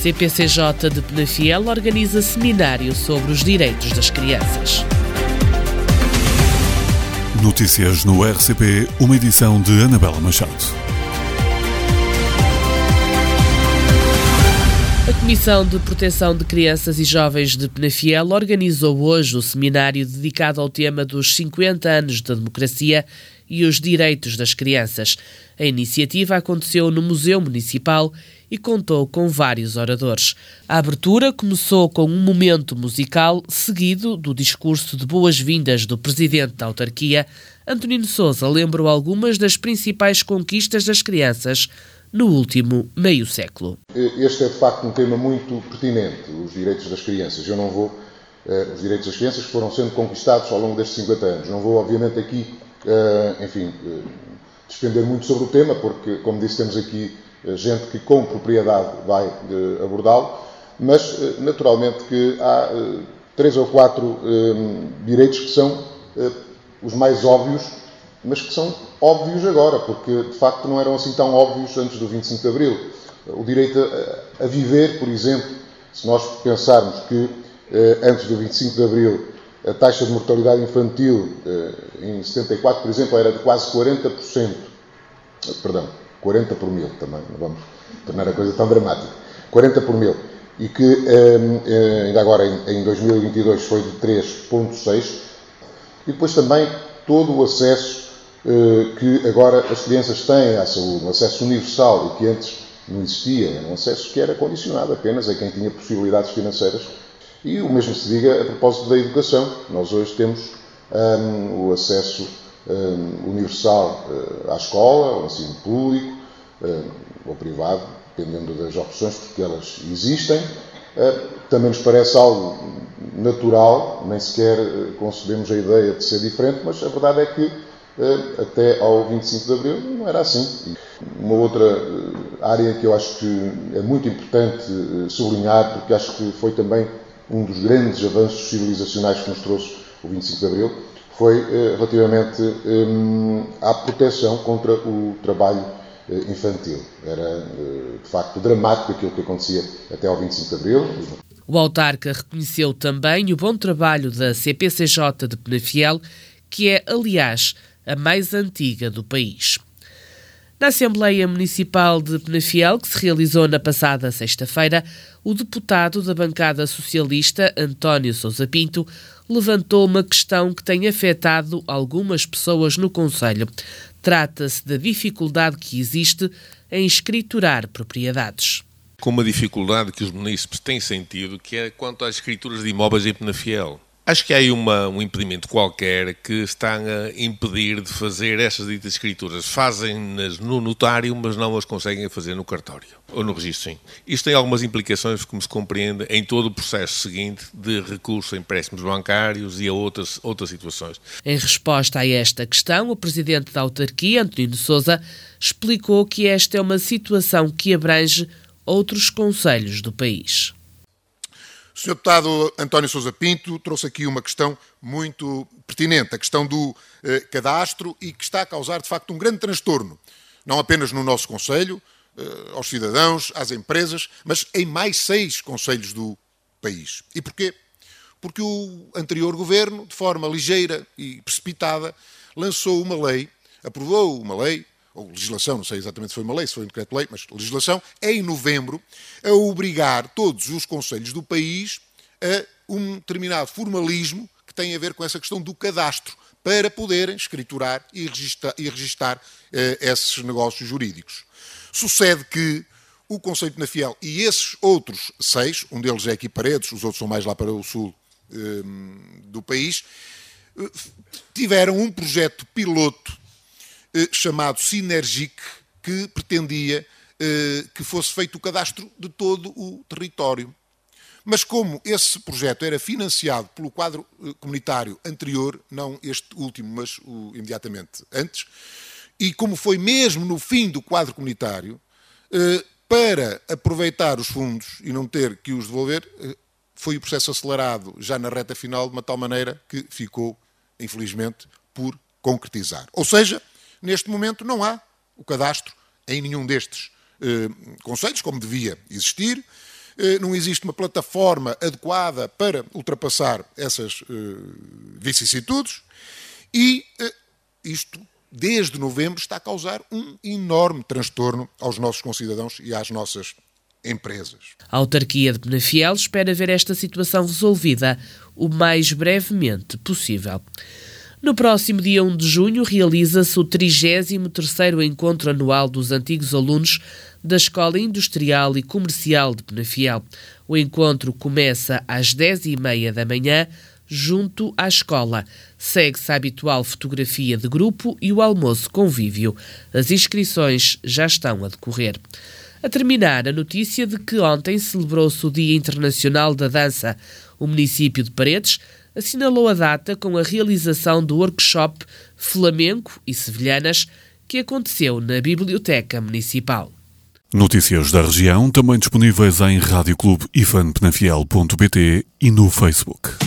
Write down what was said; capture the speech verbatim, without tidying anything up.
C P C J de Penafiel organiza seminário sobre os direitos das crianças. Notícias no R C P, uma edição de Anabela Machado. A Comissão de Proteção de Crianças e Jovens de Penafiel organizou hoje o seminário dedicado ao tema dos cinquenta anos da democracia e os direitos das crianças. A iniciativa aconteceu no Museu Municipal e contou com vários oradores. A abertura começou com um momento musical, seguido do discurso de boas-vindas do Presidente da Autarquia. Antonino Sousa lembrou algumas das principais conquistas das crianças no último meio século. Este é, de facto, um tema muito pertinente, os direitos das crianças. Eu não vou, eh, os direitos das crianças que foram sendo conquistados ao longo destes cinquenta anos. Não vou, obviamente, aqui, eh, enfim, eh, despender muito sobre o tema, porque, como disse, temos aqui eh, gente que com propriedade vai eh, abordá-lo, mas, eh, naturalmente, que há eh, três ou quatro eh, direitos que são eh, os mais óbvios, mas que são óbvios agora, porque de facto não eram assim tão óbvios antes do vinte e cinco de Abril. O direito a, a viver, por exemplo, se nós pensarmos que eh, antes do vinte e cinco de Abril a taxa de mortalidade infantil eh, em setenta e quatro, por exemplo, era de quase quarenta por cento, perdão, quarenta por mil também, não vamos tornar a coisa tão dramática, quarenta por mil, e que eh, ainda agora em, em dois mil e vinte e dois foi de três vírgula seis, e depois também todo o acesso que agora as crianças têm à saúde, um acesso universal e que antes não existia, era um acesso que era condicionado apenas a quem tinha possibilidades financeiras. E o mesmo se diga a propósito da educação. Nós hoje temos um, o acesso um, universal uh, à escola, ao ensino público um, ou privado, dependendo das opções, porque elas existem. Uh, também nos parece algo natural, nem sequer uh, concebemos a ideia de ser diferente, mas a verdade é que até ao vinte e cinco de Abril não era assim. Uma outra área que eu acho que é muito importante sublinhar, porque acho que foi também um dos grandes avanços civilizacionais que nos trouxe o vinte e cinco de Abril, foi relativamente à proteção contra o trabalho infantil. Era de facto dramático aquilo que acontecia até ao vinte e cinco de Abril. O autarca reconheceu também o bom trabalho da C P C J de Penafiel, que é, aliás, a mais antiga do país. Na Assembleia Municipal de Penafiel, que se realizou na passada sexta-feira, o deputado da bancada socialista, António Sousa Pinto, levantou uma questão que tem afetado algumas pessoas no concelho. Trata-se da dificuldade que existe em escriturar propriedades. Com uma dificuldade que os munícipes têm sentido, que é quanto às escrituras de imóveis em Penafiel. Acho que há aí uma, um impedimento qualquer que está a impedir de fazer estas ditas escrituras. Fazem-nas no notário, mas não as conseguem fazer no cartório ou no registro, sim. Isto tem algumas implicações, como se compreende, em todo o processo seguinte de recurso a empréstimos bancários e a outras, outras situações. Em resposta a esta questão, o Presidente da Autarquia, Antonino Sousa, explicou que esta é uma situação que abrange outros concelhos do país. O senhor Deputado António Sousa Pinto trouxe aqui uma questão muito pertinente, a questão do eh, cadastro, e que está a causar, de facto, um grande transtorno, não apenas no nosso concelho, eh, aos cidadãos, às empresas, mas em mais seis concelhos do país. E porquê? Porque o anterior governo, de forma ligeira e precipitada, lançou uma lei, aprovou uma lei, ou legislação, não sei exatamente se foi uma lei, se foi um decreto-lei, mas legislação, em novembro, a obrigar todos os concelhos do país a um determinado formalismo que tem a ver com essa questão do cadastro, para poderem escriturar e registar, e registar eh, esses negócios jurídicos. Sucede que o concelho de Penafiel e esses outros seis, um deles é aqui Paredes, os outros são mais lá para o sul eh, do país, eh, tiveram um projeto piloto chamado Sinergic, que pretendia eh, que fosse feito o cadastro de todo o território. Mas como esse projeto era financiado pelo quadro eh, comunitário anterior, não este último, mas o imediatamente antes, e como foi mesmo no fim do quadro comunitário, eh, para aproveitar os fundos e não ter que os devolver, eh, foi o processo acelerado já na reta final, de uma tal maneira que ficou, infelizmente, por concretizar. Ou seja, neste momento não há o cadastro em nenhum destes eh, concelhos, como devia existir, não existe uma plataforma adequada para ultrapassar essas vicissitudes e isto, desde novembro, está a causar um enorme transtorno aos nossos concidadãos e às nossas empresas. A autarquia de Penafiel espera ver esta situação resolvida o mais brevemente possível. No próximo dia um de junho realiza-se o trigésimo terceiro Encontro Anual dos Antigos Alunos da Escola Industrial e Comercial de Penafiel. O encontro começa às dez e meia da manhã, junto à escola. Segue-se a habitual fotografia de grupo e o almoço convívio. As inscrições já estão a decorrer. A terminar, a notícia de que ontem celebrou-se o Dia Internacional da Dança. O município de Paredes assinalou a data com a realização do workshop Flamenco e Sevilhanas, que aconteceu na Biblioteca Municipal. Notícias da região, também disponíveis em rádio clube ifan penafiel ponto pt e no Facebook.